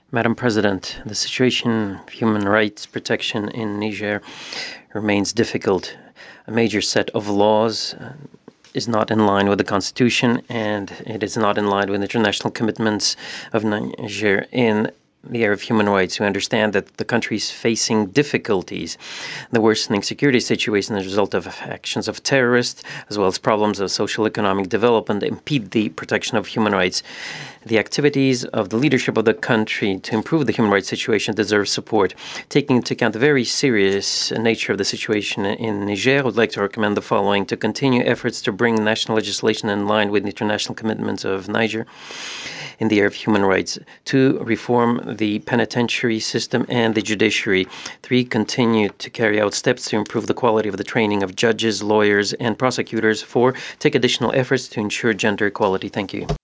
Madam President, the situation of human rights protection in Niger remains difficult. A major set of laws is not in line with the Constitution, and it is not in line with international commitments of Niger in the area of human rights. We understand that the country is facing difficulties. The worsening security situation as a result of actions of terrorists, as well as problems of social economic development, impede the protection of human rights. The activities of the leadership of the country to improve the human rights situation deserve support. Taking into account the very serious nature of the situation in Niger, I would like to recommend the following: to continue efforts to bring national legislation in line with the international commitments of Niger in the area of human rights. 2, reform the penitentiary system and the judiciary. 3, continue to carry out steps to improve the quality of the training of judges, lawyers, and prosecutors. 4, take additional efforts to ensure gender equality. Thank you.